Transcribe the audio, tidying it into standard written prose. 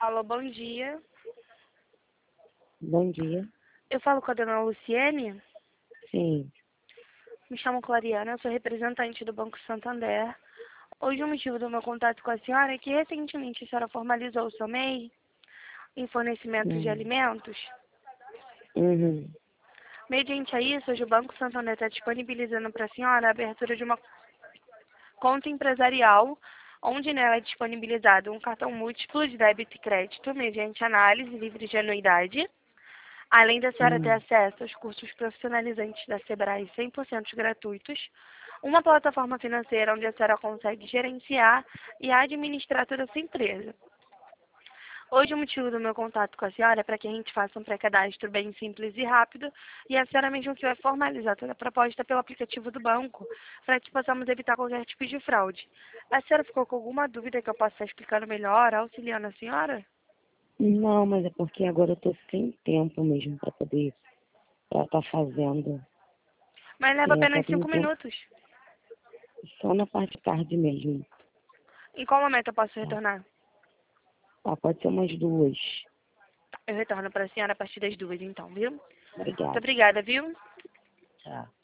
Alô, bom dia. Bom dia. Eu falo com a dona Luciene. Sim. Me chamo Clariana, eu sou representante do Banco Santander. Hoje o motivo do meu contato com a senhora é que recentemente a senhora formalizou o seu MEI em fornecimento de Uhum. alimentos. Uhum. Mediante a isso, hoje o Banco Santander está disponibilizando para a senhora a abertura de uma conta empresarial, onde nela é disponibilizado um cartão múltiplo de débito e crédito mediante análise livre de anuidade. Além da senhora ter Uhum. acesso aos cursos profissionalizantes da Sebrae 100% gratuitos, uma plataforma financeira onde a senhora consegue gerenciar e administrar toda a sua empresa. Hoje o motivo do meu contato com a senhora é para que a gente faça um pré-cadastro bem simples e rápido e a senhora mesmo que vai formalizar toda a proposta pelo aplicativo do banco para que possamos evitar qualquer tipo de fraude. A senhora ficou com alguma dúvida que eu possa estar explicando melhor, auxiliando a senhora? Não, mas é porque agora eu tô sem tempo mesmo para poder estar fazendo. Mas leva Só apenas tenho 5 tempo minutos. só na parte de tarde mesmo. Em qual momento eu posso Tá? retornar? Pode ser umas 2. Eu retorno para a senhora a partir das 2, então, viu? Muito Obrigada. obrigada, viu? Tchau.